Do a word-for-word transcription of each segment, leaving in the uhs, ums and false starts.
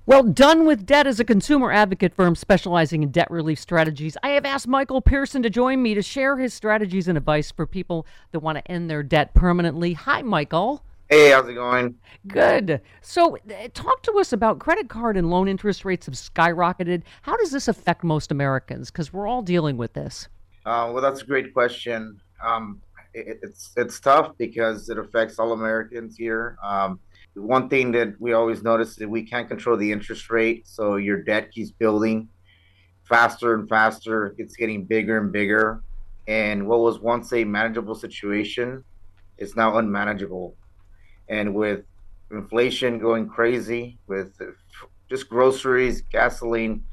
Well, Done with Debt is a consumer advocate firm specializing in debt relief strategies. I have asked Michael Pearson to join me to share his strategies and advice for people that want to end their debt permanently. Hi, Michael. Hey, how's it going? Good. So, uh, talk to us about credit card and loan interest rates have skyrocketed. How does this affect most Americans? Because we're all dealing with this. Uh, well, that's a great question. Um, it, it's it's tough because it affects all Americans here. Um, one thing that we always notice is that we can't control the interest rate, so your debt keeps building faster and faster. It's getting bigger and bigger, and what was once a manageable situation is now unmanageable. And with inflation going crazy, with just groceries, gasoline,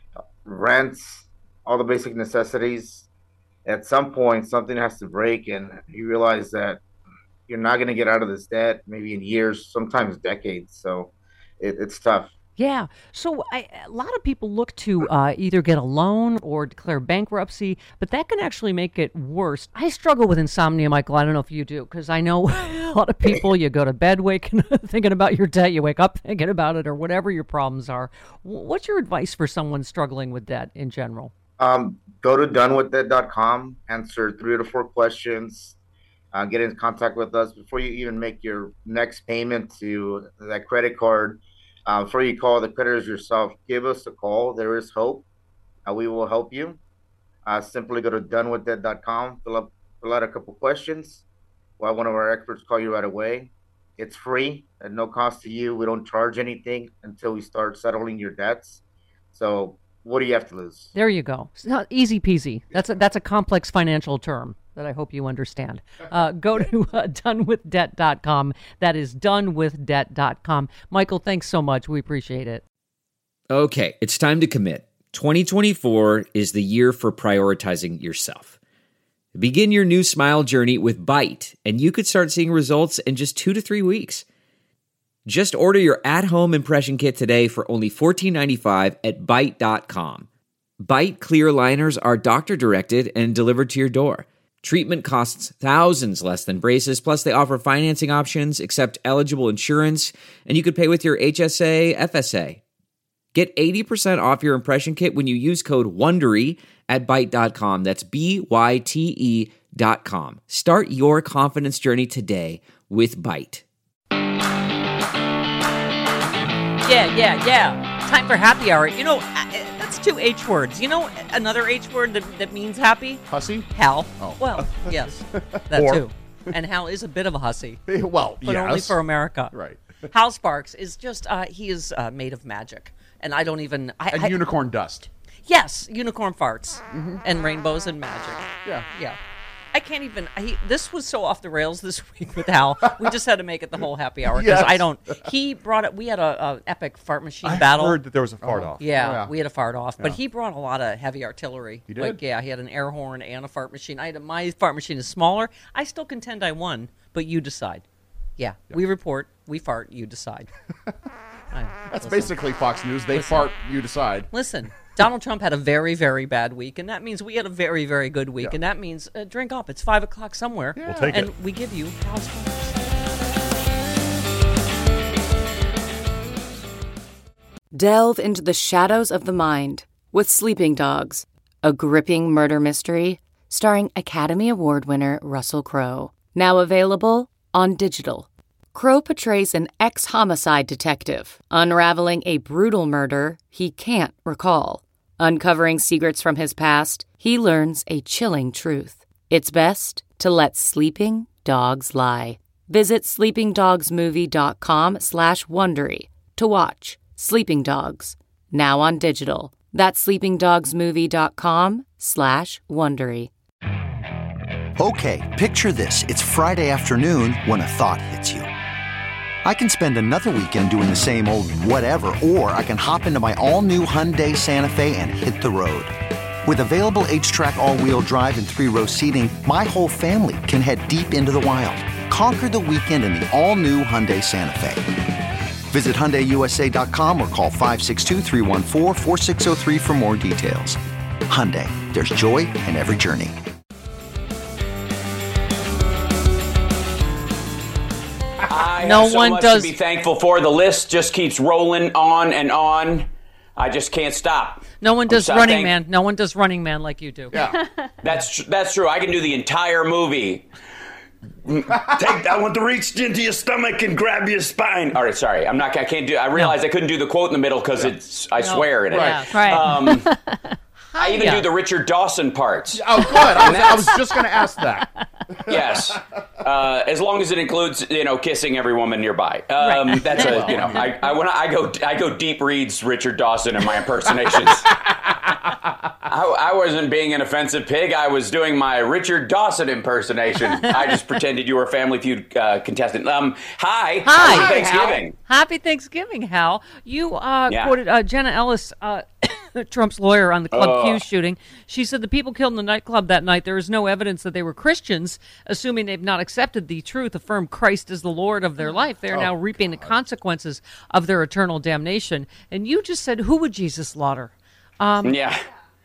rents, all the basic necessities, at some point something has to break, and you realize that you're not going to get out of this debt maybe in years, sometimes decades. So it, it's tough. Yeah. So I, a lot of people look to uh, either get a loan or declare bankruptcy, but that can actually make it worse. I struggle with insomnia, Michael. I don't know if you do, because I know a lot of people, you go to bed waking, thinking about your debt, you wake up thinking about it, or whatever your problems are. What's your advice for someone struggling with debt in general? Um, go to done with debt dot com, answer three to four questions, uh, get in contact with us before you even make your next payment to that credit card. Uh, before you call the creditors yourself, give us a call. There is hope. Uh, we will help you. Uh, simply go to done with debt dot com, fill up, fill out a couple questions. We'll have one of our experts call you right away. It's free at no cost to you. We don't charge anything until we start settling your debts. So what do you have to lose? There you go. It's not easy peasy. That's a, that's a complex financial term that I hope you understand. Uh, go to uh, done with debt dot com. That is done with debt dot com. Michael, thanks so much. We appreciate it. Okay, it's time to commit. twenty twenty-four is the year for prioritizing yourself. Begin your new smile journey with Byte, and you could start seeing results in just two to three weeks. Just order your at-home impression kit today for only fourteen ninety-five at byte dot com. Byte clear liners are doctor-directed and delivered to your door. Treatment costs thousands less than braces, plus they offer financing options, accept eligible insurance, and you could pay with your H S A, F S A. Get eighty percent off your impression kit when you use code WONDERY at byte dot com. That's B Y T E dot com. Start your confidence journey today with Byte. Yeah, yeah, yeah. Time for happy hour. You know, that's two H words. You know another H word that, that means happy? Hussy? Hal. Oh. Well, yes, that Or- too. And Hal is a bit of a hussy, Well, but yes. only for America. Right. Hal Sparks is just, uh, he is uh, made of magic. And I don't even... I, And I, unicorn dust. Yes, unicorn farts. And rainbows and magic. Yeah. Yeah. I can't even. I, this was so off the rails this week with Hal. We just had to make it the whole happy hour because Yes. I don't. He brought it. We had a, a epic fart machine I battle. heard that there was a fart off. Yeah, Oh, yeah. we had a fart off, but Yeah. he brought a lot of heavy artillery. He did? Like, yeah, he had an air horn and a fart machine. I had a, my fart machine is smaller. I still contend I won, but you decide. Yeah, we report, we fart, you decide. I, That's listen. basically Fox News. They Listen. fart, you decide. Listen, Donald Trump had a very, very bad week, and that means we had a very, very good week, Yeah. and that means uh, drink up. It's five o'clock somewhere. We'll take and it. we give you Hal's Farts. Delve into the shadows of the mind with Sleeping Dogs, a gripping murder mystery starring Academy Award winner Russell Crowe. Now available on digital. Crowe portrays an ex-homicide detective unraveling a brutal murder he can't recall. Uncovering secrets from his past, he learns a chilling truth. It's best to let sleeping dogs lie. Visit sleepingdogsmovie.com slash Wondery to watch Sleeping Dogs, now on digital. That's sleepingdogsmovie.com slash Wondery. Okay, picture this. It's Friday afternoon when a thought hits you. I can spend another weekend doing the same old whatever, or I can hop into my all-new Hyundai Santa Fe and hit the road. With available H-Track all-wheel drive and three-row seating, my whole family can head deep into the wild. Conquer the weekend in the all-new Hyundai Santa Fe. Visit Hyundai U S A dot com or call five six two, three one four, four six zero three for more details. Hyundai, there's joy in every journey. I I no have so one much does. to be thankful for. The list just keeps rolling on and on. I just can't stop. No one does I'm Running thank- Man. No one does Running Man like you do. Yeah. That's tr- that's true. I can do the entire movie. Take that one to reach into your stomach and grab your spine. All right, sorry. I'm not. I can't do. I realized No. I couldn't do the quote in the middle because it's. I swear in it. Right. Right. Um, I even Yeah. do the Richard Dawson parts. Oh, good. I was, I was just going to ask that. Yes, uh, as long as it includes, you know, kissing every woman nearby. Um, Right. That's a, you know, I, I when I go, I go deep reads Richard Dawson in my impersonations. I, I wasn't being an offensive pig. I was doing my Richard Dawson impersonation. I just pretended you were a Family Feud uh, contestant. Um, hi, Hi. Happy Thanksgiving. Happy Thanksgiving, Hal. You uh, Yeah. quoted uh, Jenna Ellis, uh, Trump's lawyer on the Club Oh. Q shooting. She said the people killed in the nightclub that night, there is no evidence that they were Christians, assuming they've not accepted the truth, affirmed Christ as the Lord of their life. They are now reaping the consequences of their eternal damnation. And you just said, who would Jesus slaughter? Um, Yeah.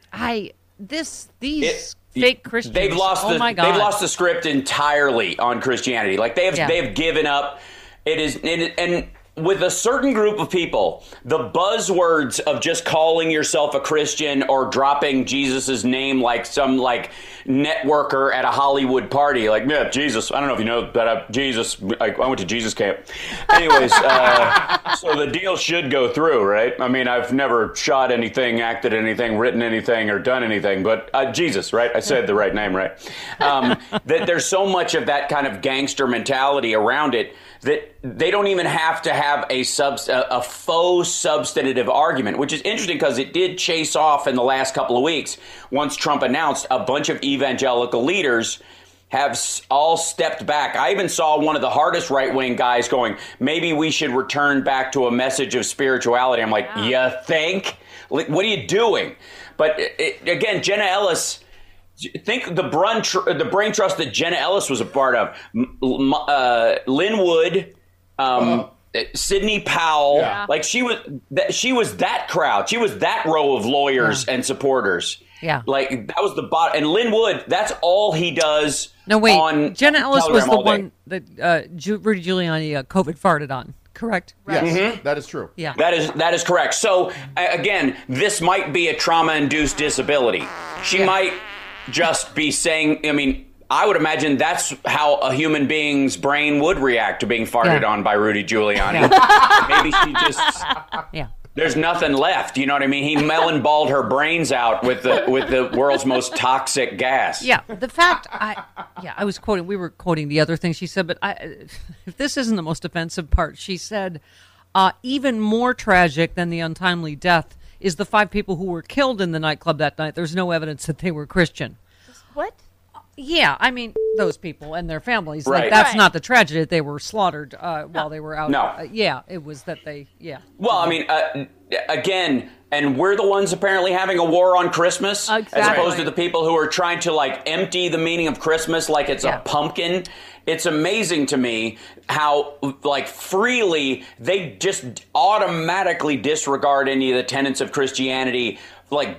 I this these It- fake Christians. They've lost oh the my God. they've lost the script entirely on Christianity. Like they have Yeah. they've given up. It is it, and with a certain group of people, the buzzwords of just calling yourself a Christian or dropping Jesus's name like some like networker at a Hollywood party, like yeah, Jesus. I don't know if you know that uh, Jesus. I, I went to Jesus camp. Anyways, uh, so the deal should go through, right? I mean, I've never shot anything, acted anything, written anything, or done anything, but uh, Jesus, right? I said the right name, right? Um, that there's so much of that kind of gangster mentality around it that they don't even have to have a sub a, a faux substantive argument, which is interesting because it did chase off in the last couple of weeks once Trump announced a bunch of evangelical leaders have s- all stepped back. I even saw one of the hardest right-wing guys going, maybe we should return back to a message of spirituality. I'm like, you think? Like, what are you doing? But it, it, again, Jenna Ellis, think the brain, tr- the brain trust that Jenna Ellis was a part of. M- m- uh, Lynn Wood, um, uh, Sidney Powell, Yeah. like she was, that she was that crowd. She was that row of lawyers and supporters. Yeah. Like that was the bot. And Lynn Wood, that's all he does. No, wait. On Jenna Ellis was Telegram the all day. one that uh, Ju- Rudy Giuliani uh, COVID farted on, correct? Yes, that is true. Yeah. That is that is correct. So a- again, this might be a trauma-induced disability. She might just be saying. I mean, I would imagine that's how a human being's brain would react to being farted Yeah. on by Rudy Giuliani. Maybe she just. Yeah. There's nothing left. You know what I mean? He melon balled her brains out with the with the world's most toxic gas. Yeah, the fact I yeah, I was quoting we were quoting the other thing she said, but I if this isn't the most offensive part, she said uh, even more tragic than the untimely death is the five people who were killed in the nightclub that night. There's no evidence that they were Christian. What? Yeah, I mean those people and their families. Right. Like that's Right. not the tragedy that they were slaughtered uh, while they were out. No. Uh, yeah, it was that they yeah. Well, I mean, uh, again, and we're the ones apparently having a war on Christmas, as Exactly. opposed to the people who are trying to like empty the meaning of Christmas like it's Yeah. a pumpkin. It's amazing to me how like freely they just automatically disregard any of the tenets of Christianity, like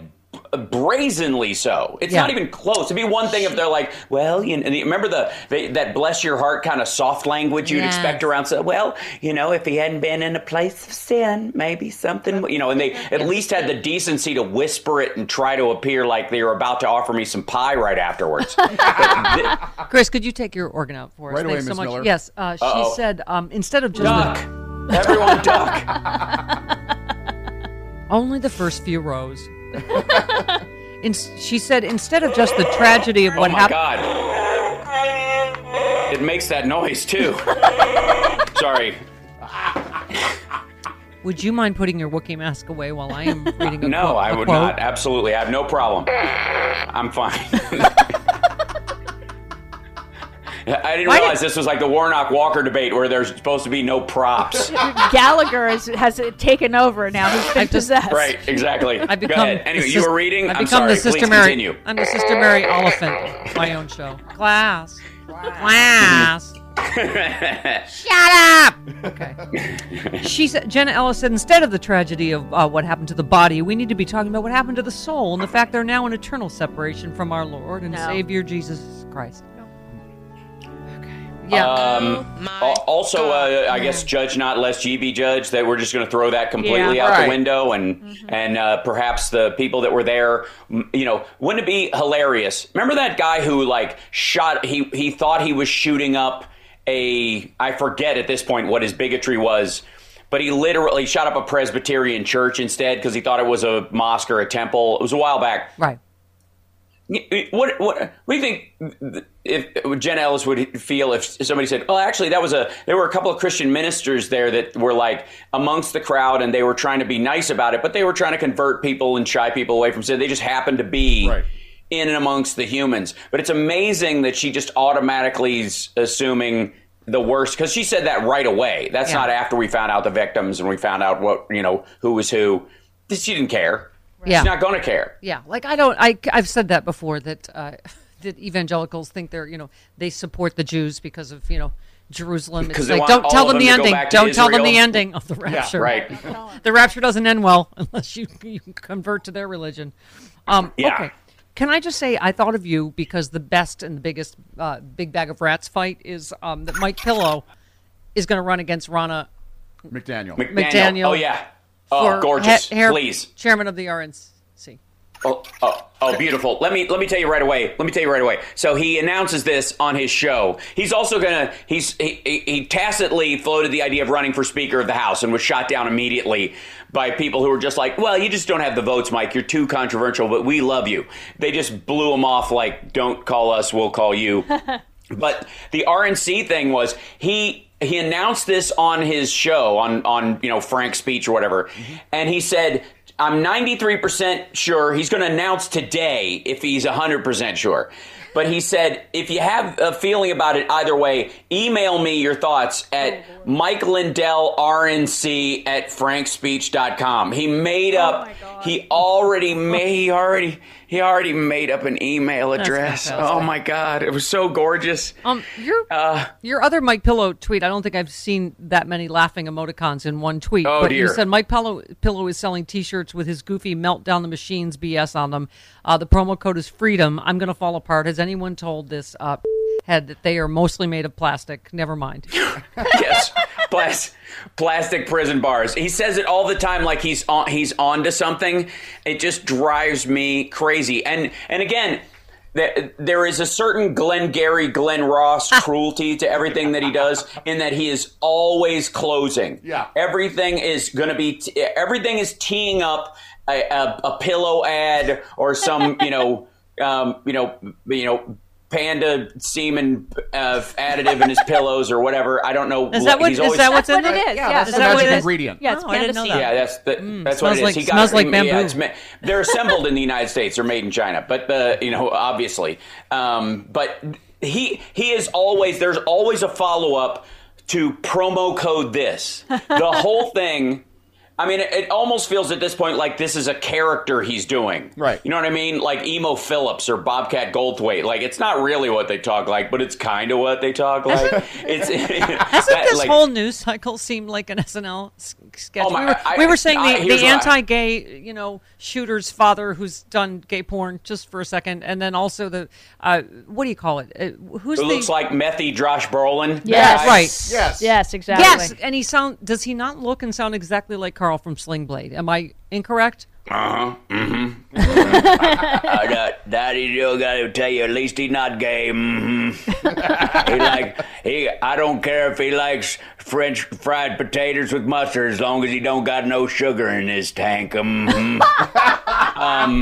brazenly so. It's Yeah. not even close. It'd be one thing if they're like, well, you know, remember the they, that bless your heart kind of soft language you'd Yes. expect around. So, well, you know, if he hadn't been in a place of sin, maybe something, you know, and they at least had the decency to whisper it and try to appear like they were about to offer me some pie right afterwards. But th- Chris, could you take your organ out for us? Right away, Thanks so Miss much. Miller. Yes, uh, she Uh-oh. said um, instead of just duck, the, everyone duck. only the first few rows. In, she said instead of just the tragedy of Oh what my happened. God! It makes that noise too. Sorry. Would you mind putting your Wookiee mask away while I am reading a No, quote? I a would quote? not. Absolutely, I have no problem. I'm fine. I didn't Why realize did- this was like the Warnock Walker debate where there's supposed to be no props. Gallagher is, has taken over now. He's been I've just- possessed. Right, exactly. I Go become ahead. Anyway, the you sis- were reading. I I'm become sorry. the Sister Please Mary. continue. I'm the Sister Mary Oliphant. My own show. Class. Class. Shut up. Okay. She said. Jenna Ellis said instead of the tragedy of uh, what happened to the body, we need to be talking about what happened to the soul and the fact they're now in eternal separation from our Lord and No. Savior Jesus Christ. Okay. Yeah. Um, al- also, uh, I guess judge not lest ye be judged. That we're just going to throw that completely Yeah. out Right. the window, and Mm-hmm. and uh, perhaps the people that were there, m- you know, wouldn't it be hilarious? Remember that guy who like shot? He he thought he was shooting up a. I forget at this point what his bigotry was. But he literally shot up a Presbyterian church instead because he thought it was a mosque or a temple. It was a while back. Right. What, what what do you think if Jen Ellis would feel if somebody said, "Oh, actually, that was a there were a couple of Christian ministers there that were like amongst the crowd and they were trying to be nice about it, but they were trying to convert people and shy people away from sin. They just happened to be Right. in and amongst the humans." But it's amazing that she just automatically is assuming the worst because she said that right away. That's Yeah. not after we found out the victims and we found out what you know who was who. She didn't care. Yeah. She's not going to care. Yeah, like I don't. I I've said that before that uh, that evangelicals think they're you know they support the Jews because of you know Jerusalem. Because It's they like want don't tell all of them the them to go ending. back to Don't tell them the Israel. ending of the rapture. Right. The rapture doesn't end well unless you you convert to their religion. Um, Yeah. Okay. Can I just say I thought of you because the best and the biggest uh, big bag of rats fight is um, that Mike Pillow is going to run against Ronna McDaniel. McDaniel. McDaniel Oh, yeah. Oh, for gorgeous. ha- hair- Please. chairman of the R N C. Oh, oh, oh, beautiful. Let me let me tell you right away. Let me tell you right away. So he announces this on his show. He's also gonna. He's he, he, he tacitly floated the idea of running for Speaker of the House and was shot down immediately by people who were just like, "Well, you just don't have the votes, Mike. You're too controversial, but we love you." They just blew him off like, "Don't call us, we'll call you." But the R N C thing was he. He announced this on his show on, on you know, Frank's Speech or whatever. Mm-hmm. And he said, I'm ninety-three percent sure he's going to announce today if he's one hundred percent sure. But he said, if you have a feeling about it either way, email me your thoughts at oh, Mike Lindell R N C at frank speech dot com. He made up, oh he already made, he already, he already made up an email address. Oh my God. It was so gorgeous. Um, your, uh, your other Mike Pillow tweet, I don't think I've seen that many laughing emoticons in one tweet. Oh, but dear. You said Mike Pillow, Pillow is selling T-shirts with his goofy Meltdown the Machines B S on them. Uh, the promo code is freedom. I'm going to fall apart. Has anyone told this uh, head that they are mostly made of plastic? Never mind. Yes, Plas- plastic prison bars. He says it all the time, like he's on, he's on to something. It just drives me crazy. And and again, th- there is a certain Glengarry Glenn Ross cruelty to everything that he does, in that he is always closing. Yeah, everything is going to be t- everything is teeing up a, a, a pillow ad or some you know um, you know you know. Panda semen uh, additive in his pillows or whatever. I don't know. Is that what, He's is always, that what's That's in what there? it is. Yeah, Yeah, that's is the that what magic it is? ingredient. Yeah, it's Oh, I didn't know panda that. seed. Yeah, that's the, Mm, that's what smells it is. like- He got smells it- like yeah, bamboo. it's ma- they're assembled in the United States or made in China, but uh, you know, obviously. Um, but he he is always there's always a follow up to promo code this. The whole thing. I mean, it, it almost feels at this point like this is a character he's doing. Right. You know what I mean? Like Emo Phillips or Bobcat Goldthwait. Like, it's not really what they talk like, but it's kind of what they talk like. it's Hasn't that, this like, whole news cycle seemed like an S N L s- sketch? Oh my- we, were, I- we were saying I- the, here's the what I- anti-gay, you know, shooter's father who's done gay porn just for a second, and then also the uh, what do you call it? Uh, who's Who the looks like Methy Josh Brolin. Yes. Guy. right? Yes. Yes, exactly. Yes, and he sound does he not look and sound exactly like Carl from Sling Blade? Am I incorrect? Uh-huh. Mm-hmm. uh, that, Daddy Joe got to tell you, at least he's not gay. Mm-hmm. he like he. I don't care if he likes French fried potatoes with mustard, as long as he don't got no sugar in his tank. Mm-hmm. um,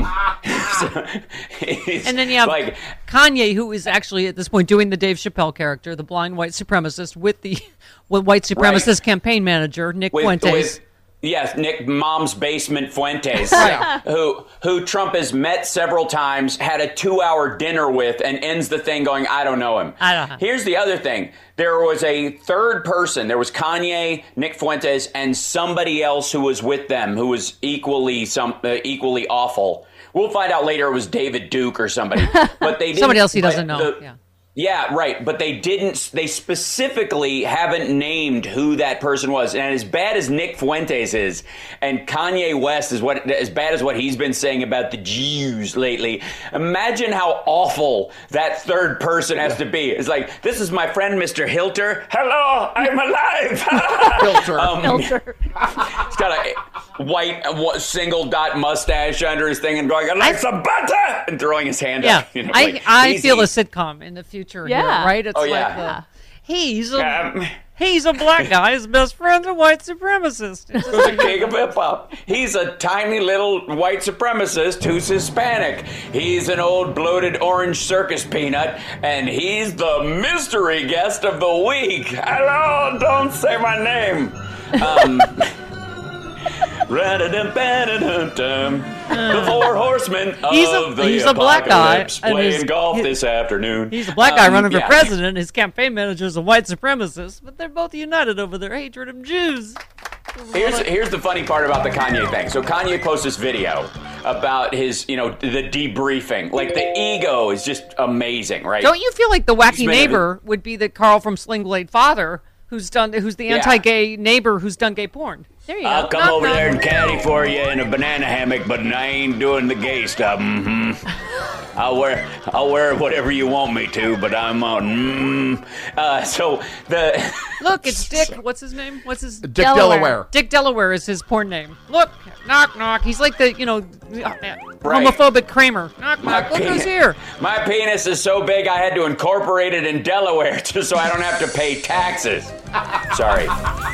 so, And then you have like Kanye, who is actually at this point doing the Dave Chappelle character, the blind white supremacist, with the with white supremacist Right. campaign manager Nick with, Fuentes. with yes, Nick Mom's Basement Fuentes, Right. who who Trump has met several times, had a two-hour dinner with, and ends the thing going, I don't know him. I don't know. Here's the other thing. There was a third person. There was Kanye, Nick Fuentes, and somebody else who was with them who was equally some uh, equally awful. We'll find out later it was David Duke or somebody. But they didn't, Somebody else he but doesn't know. the- yeah. Yeah, right. But they didn't, they specifically haven't named who that person was. And as bad as Nick Fuentes is, and Kanye West is what, as bad as what he's been saying about the Jews lately, imagine how awful that third person has to be. It's like, this is my friend, Mister Hilter. Hello, I'm alive. Filter. Um, Filter. He's got a white uh, single dot mustache under his thing and going, I like some butter, and throwing his hand Yeah, up. You know, I, like, I easy. feel a sitcom in the future Yeah. here, right? It's Oh, like yeah. the, Yeah. he's a Um, he's a black guy. His best friend's a white supremacist. It's just the king of hip hop. He's a tiny little white supremacist who's Hispanic. He's an old bloated orange circus peanut, and he's the mystery guest of the week. Hello, don't say my name. Um, the four horsemen of He's a- the he's a black guy, apocalypse and playing his- golf he- this afternoon. He's a black guy Um, running for yeah. president. His campaign manager's a white supremacist, but they're both united over their hatred of Jews. Here's here's the funny part about the Kanye thing. So Kanye posts this video about his, you know, the debriefing. Like the ego is just amazing, right? Don't you feel like the wacky He's been neighbor would be the Carl from Sling Blade father, who's done, who's the Yeah. anti-gay neighbor who's done gay porn? There you I'll go. come Knock, over knock. there and caddy for you in a banana hammock, but I ain't doing the gay stuff. Mm-hmm. I'll wear I'll wear whatever you want me to, but I'm on. Mm. Uh, so the Look, it's Dick. What's his name? What's his Dick Delaware. Delaware. Dick Delaware is his porn name. Look, knock knock. He's like the you know homophobic Kramer. Knock knock. Look who's here. My penis is so big I had to incorporate it in Delaware just so I don't have to pay taxes. Sorry.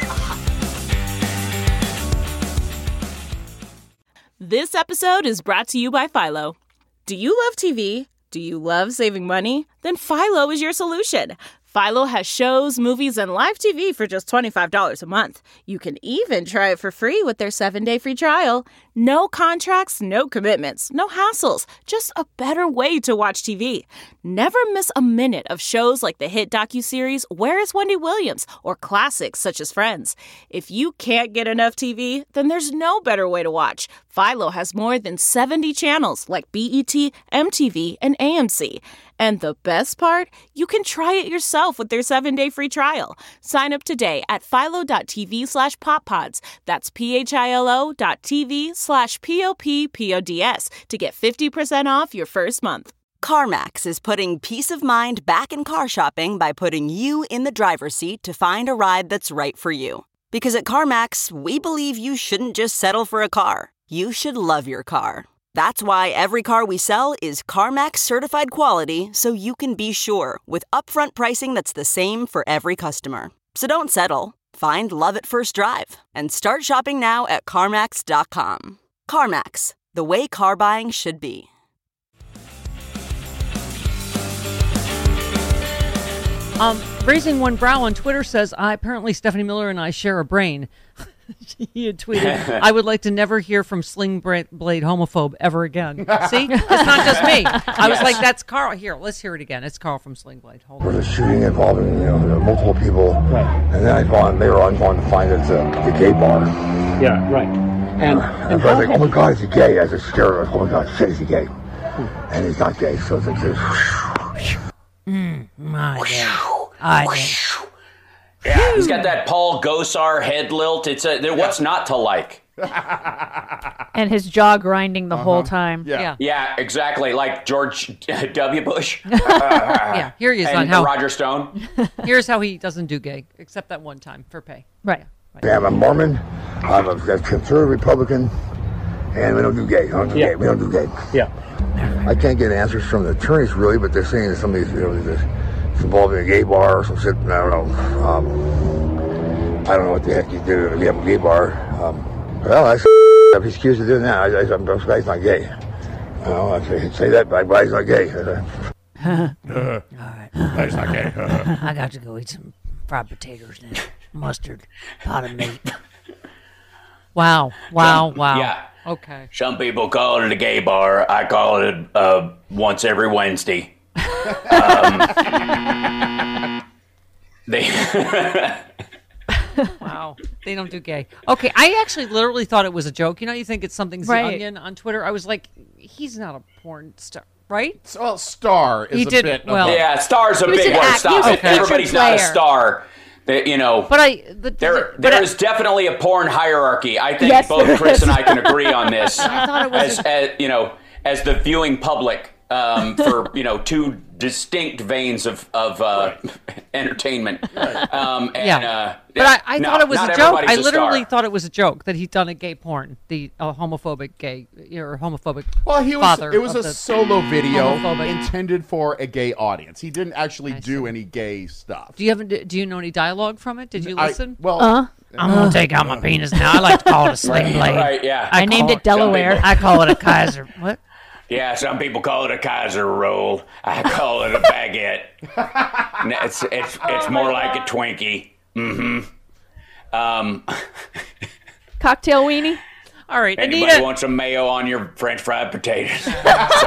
This episode is brought to you by Philo. Do you love T V? Do you love saving money? Then Philo is your solution. Philo has shows, movies, and live T V for just twenty-five dollars a month. You can even try it for free with their seven-day free trial. No contracts, no commitments, no hassles. Just a better way to watch T V. Never miss a minute of shows like the hit docuseries Where is Wendy Williams? Or classics such as Friends. If you can't get enough T V, then there's no better way to watch. Philo has more than seventy channels like B E T, M T V, and A M C. And the best part? You can try it yourself with their seven-day free trial. Sign up today at philo.tv slash poppods. That's P-H-I-L-O dot TV slash P-O-P-P-O-D-S to get fifty percent off your first month. CarMax is putting peace of mind back in car shopping by putting you in the driver's seat to find a ride that's right for you. Because at CarMax, we believe you shouldn't just settle for a car. You should love your car. That's why every car we sell is CarMax certified quality, so you can be sure with upfront pricing that's the same for every customer. So don't settle. Find love at first drive and start shopping now at CarMax dot com. CarMax, the way car buying should be. Um, Raising One Brow on Twitter says, I apparently Stephanie Miller and I share a brain. He had tweeted, I would like to never hear from Sling Blade homophobe ever again. See? It's not just me. I was like, that's Carl. Here, let's hear it again. It's Carl from Sling Blade. Hold on. There was a shooting involving, you know, multiple people. Right. And then I found, later on, found to find it's a, the gay bar. Yeah, right. And, and, and I was like, oh my God, is he gay? I was scared. I was, oh my God, shit, is he gay? Hmm. And he's not gay, so it's like this. Mm, my God. I did. Yeah, he's got that Paul Gosar head lilt. It's a, what's not to like? And his jaw grinding the Uh-huh. whole time. Yeah. yeah. Yeah, exactly. Like George W. Bush. Yeah, here he is and on how Roger Stone. Here's how he doesn't do gay, except that one time for pay. Right. Yeah, right. Yeah, I'm a Mormon. I'm a conservative Republican. And we don't do gay. We don't do Yeah. gay. We don't do gay. Yeah. I can't get answers from the attorneys, really, but they're saying that some of these, you know, this, it's involving a gay bar or some shit. I don't know. Um, I don't know what the heck you do if you have a gay bar. Um, well, that's if he's accused of doing that. I, I, I'm surprised he's not gay. I don't know. I say, say that, but he's not gay. All right. He's not gay. I got to go eat some fried potatoes now. Mustard, pot of meat. Wow. Wow. Wow. Yeah. Okay. Some people call it a gay bar. I call it uh, once every Wednesday. Um, they Wow. They don't do gay. Okay. I actually literally thought it was a joke. You know, you think it's something's Right. the Onion on Twitter. I was like, he's not a porn star. right? Well, star is He a did- bit. well- of a- Yeah, star's a He was big an word. act- he Stop was a it. featured Everybody's not a player. star. That, you know, But I, but, there, but there I- is definitely a porn hierarchy. I think Yes, both there Chris is. and I can agree on this. I thought it was as, as you know, as the viewing public um, for you know two distinct veins of of uh, entertainment. Um, and, yeah. uh, but I, I no, thought it was not a joke. everybody's I a literally star. thought it was a joke that he'd done a gay porn, the uh, homophobic gay or homophobic Well, he was. father. It was of a the solo video homophobic- intended for a gay audience. He didn't actually I do see. any gay stuff. Do you have? Do you know any dialogue from it? Did you I- listen? well, Uh, I'm gonna take out my penis now. I like to call it a sling blade. Right, yeah. I named call it Delaware. I call it a Kaiser. What? Yeah, some people call it a Kaiser roll. I call it a baguette. No, it's it's it's more like a Twinkie. Mm-hmm. Um, Cocktail weenie. All right, anybody Anita. want some mayo on your French fried potatoes? Sorry.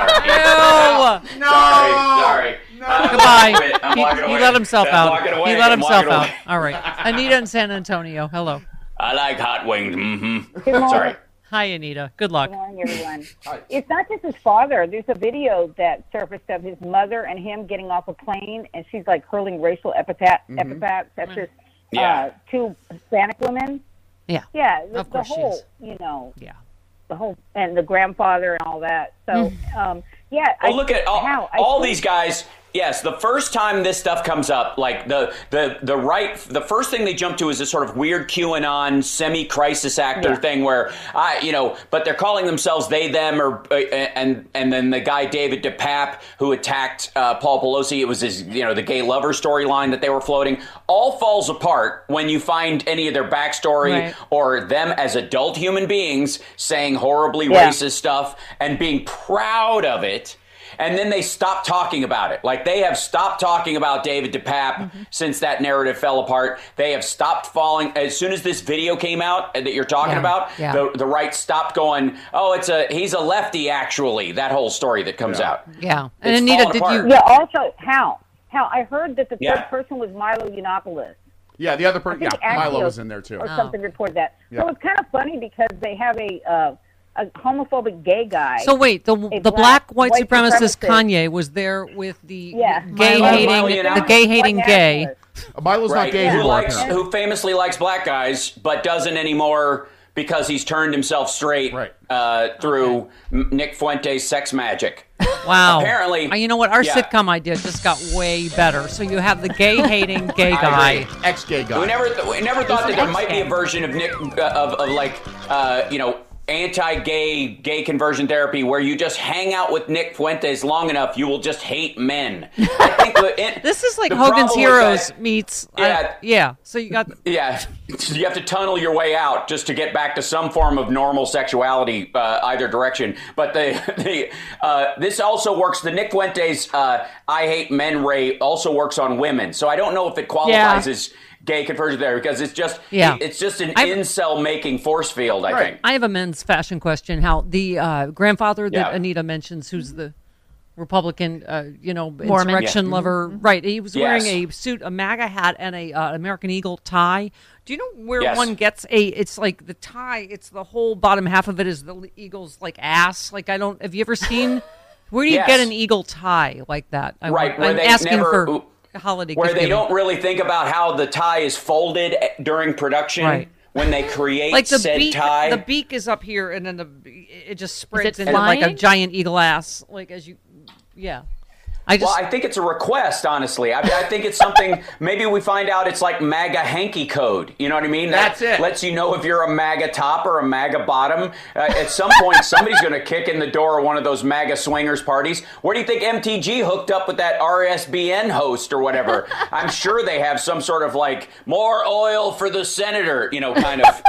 No. Sorry, sorry. Uh, Goodbye. I'm walking away. I'm He, walking he away. let himself I'm out. walking away. He let I'm himself walking out. away. All right. Anita in San Antonio. Hello. I like hot wings. Mm-hmm. Good morning. Sorry. Hi, Anita. Good luck. Good morning, everyone. It's not just his father. There's a video that surfaced of his mother and him getting off a plane, and she's like hurling racial epithet, Mm-hmm. epithets at this Yeah. uh, two Hispanic women. Yeah. Yeah, the, Of the course she whole, is. you know, Yeah. the whole, and the grandfather and all that. So, um, yeah. Well, I, look at all, how, I all think- these guys. Yes, the first time this stuff comes up, like the the the right, the first thing they jump to is this sort of weird QAnon semi-crisis actor Yeah. thing where I, you know, but they're calling themselves they them or uh, and and then the guy David DePape who attacked uh, Paul Pelosi, it was his, you know, the gay lover storyline that they were floating, all falls apart when you find any of their backstory Right. or them as adult human beings saying horribly Yeah. racist stuff and being proud of it. And then they stop talking about it. Like they have stopped talking about David DePape Mm-hmm. since that narrative fell apart. They have stopped following. As soon as this video came out that you're talking Yeah, about, yeah. the the right stopped going, oh, it's a he's a lefty actually. That whole story that comes out. Yeah. And It's Anita, falling did apart. you? Yeah, also, how? How? I heard that the Yeah. third person was Milo Yiannopoulos. yeah, the other I person. think Yeah, Milo Axios was in there too. or Oh. something reported that. Yeah. So it's kind of funny because they have a uh, a homophobic gay guy. So wait, the a the black white, white supremacist supremacist. Kanye was there with the Yeah. gay Milo- hating, Milo the Yiannopoulos. gay hating White gay. nationalist. Milo's Right. not gay Who anymore. likes apparently. who famously likes black guys, but doesn't anymore because he's turned himself straight Right. uh, through M- Nick Fuente's sex magic. Wow. Apparently- Uh, you know what? Our yeah. sitcom idea just got way better. So you have the gay hating gay I guy. agree. Ex-gay guy. We never, th- we never thought that there an might be a X-Man. version of Nick uh, of, of like uh, you know anti-gay gay conversion therapy where you just hang out with Nick Fuentes long enough, you will just hate men. I think the, it, This is like the Hogan's problem with Heroes that- meets. uh, Yeah. yeah. So you got. Yeah, you have to tunnel your way out just to get back to some form of normal sexuality, uh, either direction. But the the uh, this also works. The Nick Fuentes uh, "I hate men" ray also works on women. So I don't know if it qualifies Yeah. as gay conversion there because it's just Yeah. it's just an I've- incel making force field. I Right. think. I have a men's fashion question. How the uh, grandfather that Yeah. Anita mentions, who's the Republican, uh, you know, Mormon. insurrection Yeah. lover, right? He was wearing Yes. a suit, a MAGA hat, and a uh, American Eagle tie. Do you know where Yes. one gets a? It's like the tie. It's the whole bottom half of it is the Eagle's like ass. Like I don't. Have you ever seen? Where do you Yes. get an eagle tie like that? I Right, want- where I'm they asking never- for a holiday Where gift they giving. don't really think about how the tie is folded during production Right. when they create like the said beak. tie. The beak is up here, and then the it just spreads it into like a flying? giant eagle ass. Like as you, yeah. I just Well, I think it's a request, honestly. I, I think it's something, maybe we find out it's like MAGA hanky code. You know what I mean? That's that it. Lets you know if you're a MAGA top or a MAGA bottom. Uh, at some point, somebody's going to kick in the door of one of those MAGA swingers parties. Where do you think M T G hooked up with that R S B N host or whatever? I'm sure they have some sort of like, more oil for the senator, you know, kind of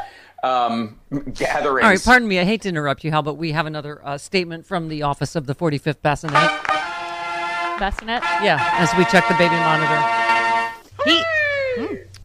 um, gatherings. All right, pardon me. I hate to interrupt you, Hal, but we have another uh, statement from the office of the forty-fifth Bassinet. Bassinet. Yeah, as we check the baby monitor. He, mm,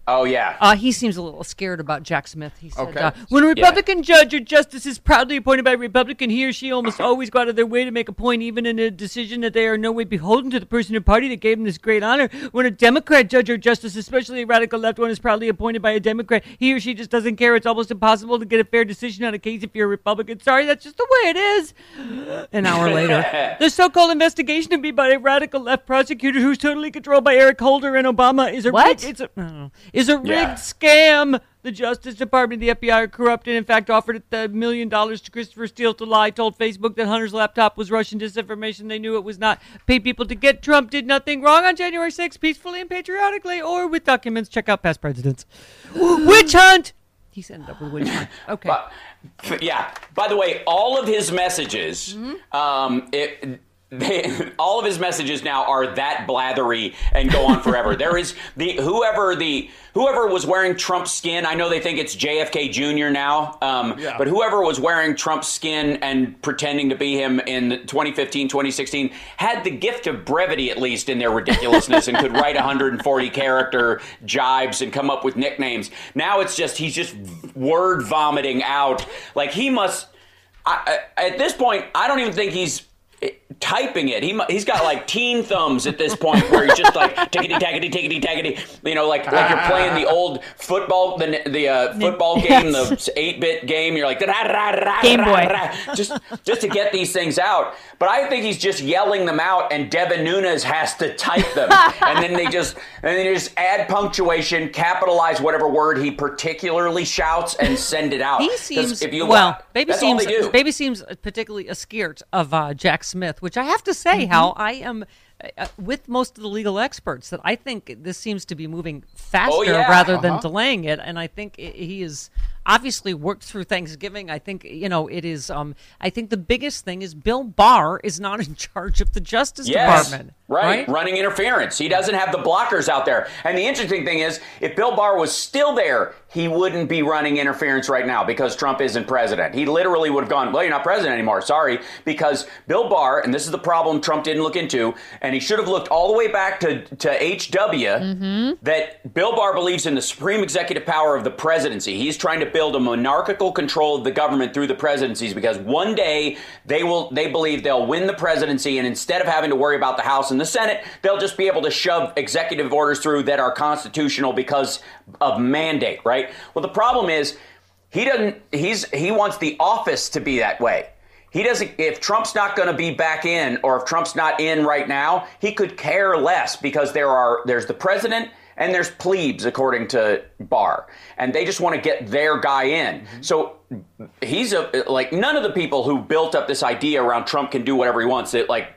Oh, yeah. Uh, he seems a little scared about Jack Smith. He said, Okay. uh, when a Republican yeah. judge or justice is proudly appointed by a Republican, he or she almost always go out of their way to make a point, even in a decision that they are in no way beholden to the person or party that gave them this great honor. When a Democrat judge or justice, especially a radical left one, is proudly appointed by a Democrat, he or she just doesn't care. It's almost impossible to get a fair decision on a case if you're a Republican. Sorry, that's just the way it is. An hour later, the so-called investigation of me by a radical left prosecutor who's totally controlled by Eric Holder and Obama is a What? It's a, I don't know, is a rigged Yeah. scam. The Justice Department and the F B I are corrupt and, in fact, offered a million dollars to Christopher Steele to lie, told Facebook that Hunter's laptop was Russian disinformation. They knew it was not. Paid people to get Trump did nothing wrong on January sixth, peacefully and patriotically, or with documents. Check out past presidents. Witch hunt! He's ended up with witch hunt. Okay. But, yeah. By the way, all of his messages, mm-hmm. um, it... They, all of his messages now are that blathery and go on forever. There is the whoever the whoever was wearing Trump's skin. I know they think it's J F K Junior now, um, yeah. but whoever was wearing Trump's skin and pretending to be him in twenty fifteen, twenty sixteen had the gift of brevity, at least in their ridiculousness, and could write one hundred forty character jibes and come up with nicknames. Now it's just he's just word vomiting out like he must. I, at this point, I don't even think he's typing it. He he's got like teen thumbs at this point where he's just like tickety tackety tickety tackety. You know, like like you're playing the old football the the uh, football game, yes. the eight bit game. You're like Game Boy, just just to get these things out. But I think he's just yelling them out, and Devin Nunes has to type them, and then they just and then they just add punctuation, capitalize whatever word he particularly shouts, and send it out. He seems if you well. want, Baby that's seems all they do. Baby seems particularly a scared of uh, Jack Smith, which I have to say, mm-hmm. Hal, I am uh, with most of the legal experts that I think this seems to be moving faster oh, yeah. rather uh-huh. than delaying it, and I think it, he is obviously worked through Thanksgiving. I think you know it is. Um, I think the biggest thing is Bill Barr is not in charge of the Justice yes, Department. Right. right, running interference. He doesn't have the blockers out there. And the interesting thing is, if Bill Barr was still there, he wouldn't be running interference right now because Trump isn't president. He literally would have gone, well, you're not president anymore. Sorry. Because Bill Barr, and this is the problem Trump didn't look into, and he should have looked all the way back to, to H W, mm-hmm. that Bill Barr believes in the supreme executive power of the presidency. He's trying to build a monarchical control of the government through the presidencies because one day they will, they believe they'll win the presidency, and instead of having to worry about the House and the Senate, they'll just be able to shove executive orders through that are constitutional because of mandate, right? Well, the problem is he doesn't, he's, he wants the office to be that way. He doesn't, if Trump's not going to be back in, or if Trump's not in right now, he could care less because there are, there's the president and there's plebes, according to Barr, and they just want to get their guy in. Mm-hmm. So he's a, like, none of the people who built up this idea around Trump can do whatever he wants. It like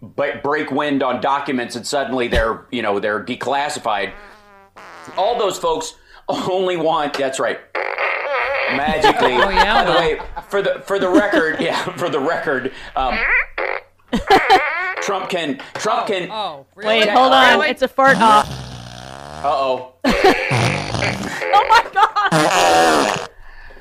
break wind on documents and suddenly they're, you know, they're declassified. All those folks only want, that's right, magically. Oh, yeah? By the way, for the for the record, yeah, for the record, um, Trump can Trump oh, can. Oh, really? Wait, hold on. It's a fart. Uh oh. Oh my God.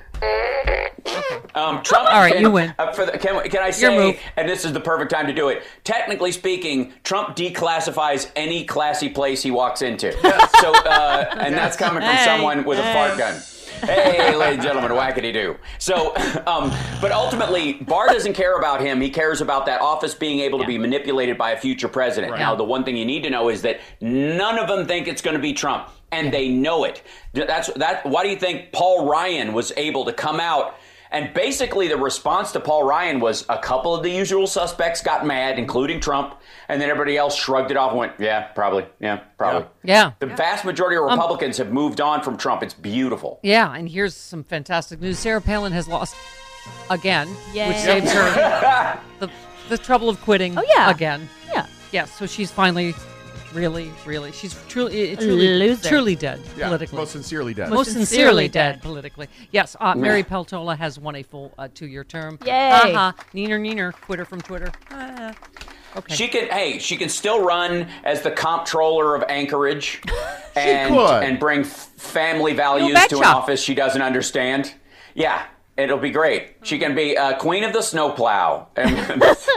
Um, Trump. All right, can, you win. Uh, for the, can, can I say, and this is the perfect time to do it, technically speaking, Trump declassifies any classy place he walks into. Yes. So, uh, and that's coming from hey, someone with hey. a fart gun. Hey, ladies and gentlemen, whackity-doo. So, um, but ultimately, Barr doesn't care about him. He cares about that office being able to yeah. be manipulated by a future president. Right. Now, the one thing you need to know is that none of them think it's going to be Trump, and yeah. they know it. That's that. Why do you think Paul Ryan was able to come out? And basically the response to Paul Ryan was a couple of the usual suspects got mad, including Trump, and then everybody else shrugged it off and went, yeah, probably, yeah, probably. Yeah. The yeah. vast majority of Republicans um, have moved on from Trump. It's beautiful. Yeah, and here's some fantastic news. Sarah Palin has lost again, Yay. which saves her the, the trouble of quitting oh, yeah. again. Yeah. Yeah, so she's finally... Really, really. She's truly, truly, truly dead yeah, politically. Most sincerely dead. Most sincerely dead politically. Yes, uh, Mary Peltola has won a full uh, two-year term. Yay! Uh-huh. Neener, neener. Quitter from Twitter. Uh, okay. She can. Hey, she can still run as the comptroller of Anchorage, and could. and bring f- family values betcha. to an office she doesn't understand. Yeah, it'll be great. She can be uh, queen of the snowplow.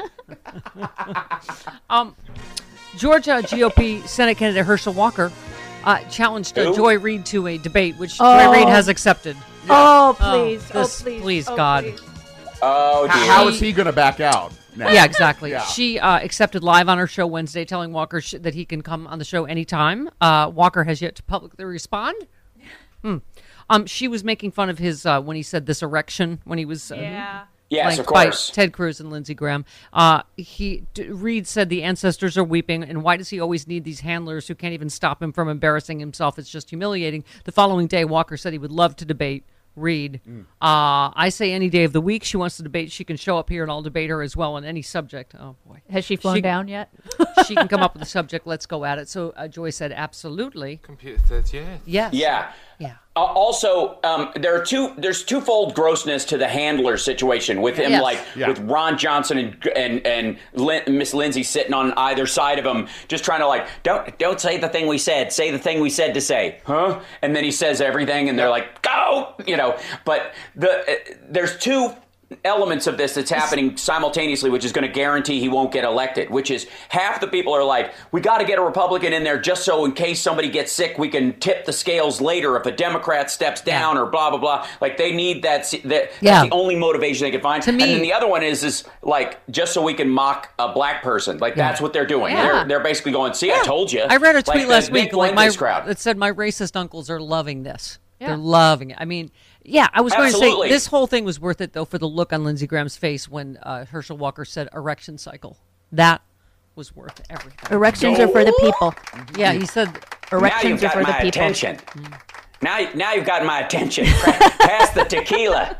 um. Georgia G O P Senate candidate Herschel Walker uh, challenged uh, Who? Joy Reid to a debate, which Oh. Joy Reid has accepted. Oh, please. Oh, this- please. please, Oh, God. please. Oh, dear. How, how is he going to back out? now? Yeah, exactly. Yeah. She uh, accepted live on her show Wednesday, telling Walker sh- that he can come on the show anytime. Uh, Walker has yet to publicly respond. Hmm. Um, she was making fun of his uh, when he said this erection when he was uh, Yeah. Yes, flanked of course. by Ted Cruz and Lindsey Graham. Uh, he D- Reid said the ancestors are weeping, and why does he always need these handlers who can't even stop him from embarrassing himself? It's just humiliating. The following day, Walker said he would love to debate Reid. Mm. Uh, I say any day of the week she wants to debate. She can show up here, and I'll debate her as well on any subject. Oh boy, Has she flown She- down yet? she can come up with a subject. Let's go at it. So uh, Joy said, absolutely. Computer says yes. Yes. Yeah. Yeah. Uh, also, um, there are two. There's twofold grossness to the handler situation with him, Yes. like Yeah. with Ron Johnson and and and Lin- Miss Lindsay sitting on either side of him, just trying to like, don't don't say the thing we said, say the thing we said to say, huh? And then he says everything, and they're like, go, you know. But the uh, there's two elements of this that's happening simultaneously, which is going to guarantee he won't get elected, which is half the people are like, we got to get a Republican in there just so in case somebody gets sick, we can tip the scales later if a Democrat steps down or blah, blah, blah. Like they need that. that Yeah. That's the only motivation they can find. To me- and then the other one is, is like, just so we can mock a black person. Like that's what they're doing. Yeah. They're, they're basically going, see, I told you. I read a Like tweet the last Nick week like my, Fuentes crowd. that said my racist uncles are loving this. Yeah. They're loving it. I mean, yeah, I was going to Absolutely. say this whole thing was worth it, though, for the look on Lindsey Graham's face when uh, Herschel Walker said erection cycle. That was worth everything. Erections are for the people. Yeah, he said Now you've Erections are got for the my people. attention. Now, now you've got my attention. Pass the tequila.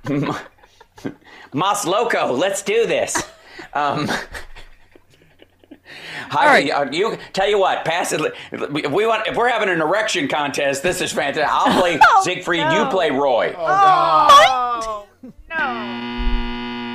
Mas Loco, let's do this. Um, Hi, right. uh, you tell you what, pass it. If we want, if we're having an erection contest, this is fantastic. I'll play Siegfried, you play Roy. Oh, no.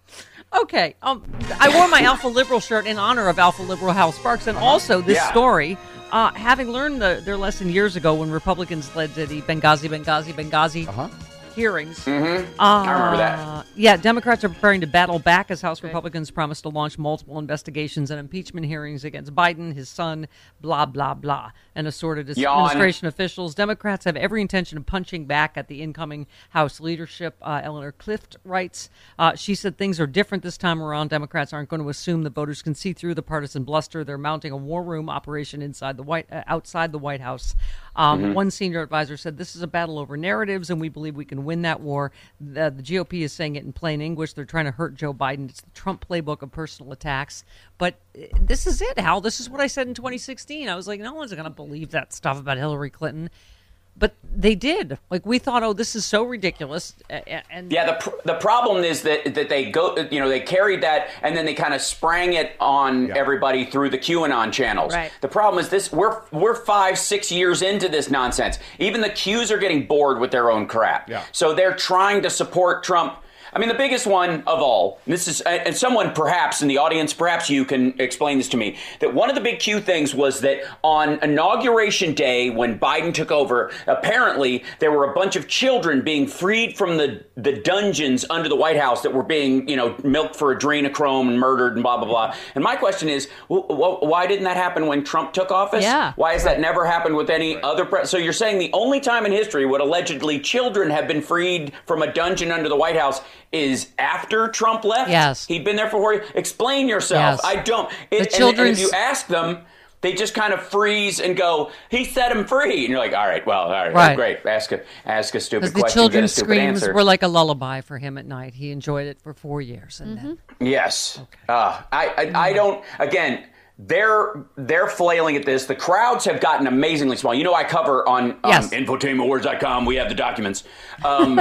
Okay, um, I wore my Alpha Liberal shirt in honor of Alpha Liberal Hal Sparks, and also this Yeah. story, uh, having learned the, their lesson years ago when Republicans led to the Benghazi, Benghazi, Benghazi Uh-huh. hearings. Mm-hmm. Uh, I remember that. Yeah, Democrats are preparing to battle back as House Republicans promise to launch multiple investigations and impeachment hearings against Biden, his son, blah, blah, blah, and assorted Yawn. administration officials. Democrats have every intention of punching back at the incoming House leadership. Uh, Eleanor Clift writes, uh, she said things are different this time around. Democrats aren't going to assume that voters can see through the partisan bluster. They're mounting a war room operation inside the White, uh, outside the White House. Um, Mm-hmm. One senior advisor said, this is a battle over narratives, and we believe we can win that war. The, the G O P is saying it in plain English. They're trying to hurt Joe Biden. It's the Trump playbook of personal attacks. But uh, this is it, Hal. This is what I said in twenty sixteen. I was like, no one's going to believe that stuff about Hillary Clinton. But they did. Like, we thought, oh, this is so ridiculous. A- And Yeah, the pr- the problem is that that they go, you know, they carried that and then they kind of sprang it on everybody through the QAnon channels. Right. The problem is this: we're we're five, six years into this nonsense. Even the Qs are getting bored with their own crap. Yeah. So they're trying to support Trump. I mean, the biggest one of all, and this is, and someone perhaps in the audience, perhaps you can explain this to me, that one of the big Q things was that on Inauguration Day, when Biden took over, apparently there were a bunch of children being freed from the, the dungeons under the White House that were being, you know, milked for adrenochrome and murdered and blah, blah, blah. And my question is, wh- wh- why didn't that happen when Trump took office? Yeah. Why has that never happened with any other president? So you're saying the only time in history would allegedly children have been freed from a dungeon under the White House is after Trump left? Yes. He'd been there for four years. Explain yourself. Yes. I don't. It, The and- and, children's- if you ask them, they just kind of freeze and go, he set him free. And you're like, all right, well, all right, Right. great. Ask a, ask a stupid because the question, get a children's stupid screams answer. were like a lullaby for him at night. He enjoyed it for four years. And then Yes. Uh, I, I I don't. Again, they're they're flailing at this. The crowds have gotten amazingly small. You know, I cover on um, Yes. infotainment wars dot com. We have the documents. Um,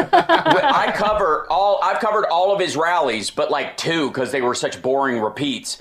I cover all. I've covered all of his rallies, but like two because they were such boring repeats.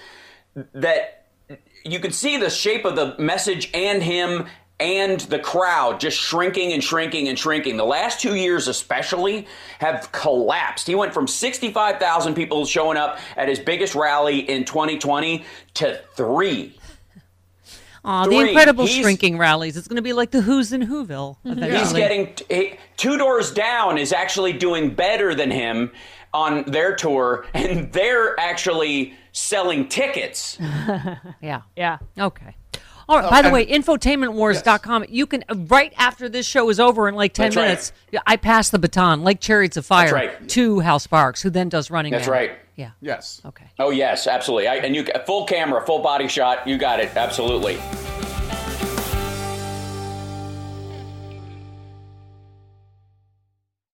That you could see the shape of the message and him and the crowd just shrinking and shrinking and shrinking. The last two years especially have collapsed. He went from sixty-five thousand people showing up at his biggest rally in twenty twenty to three. Aw, the Three. incredible He's- shrinking rallies. It's going to be like the Who's in Whoville eventually. He's getting he, Two Doors Down is actually doing better than him on their tour, and they're actually selling tickets. Yeah. Yeah. Okay. All right. By Oh, the and- way, infotainment wars dot com. You can right after this show is over in like ten That's right. minutes. I pass the baton like Chariots of Fire right. to Hal Sparks, who then does Running That's Man. right. Yeah. Yes. Okay. Oh yes, absolutely. I, and you full camera, full body shot. You got it. Absolutely.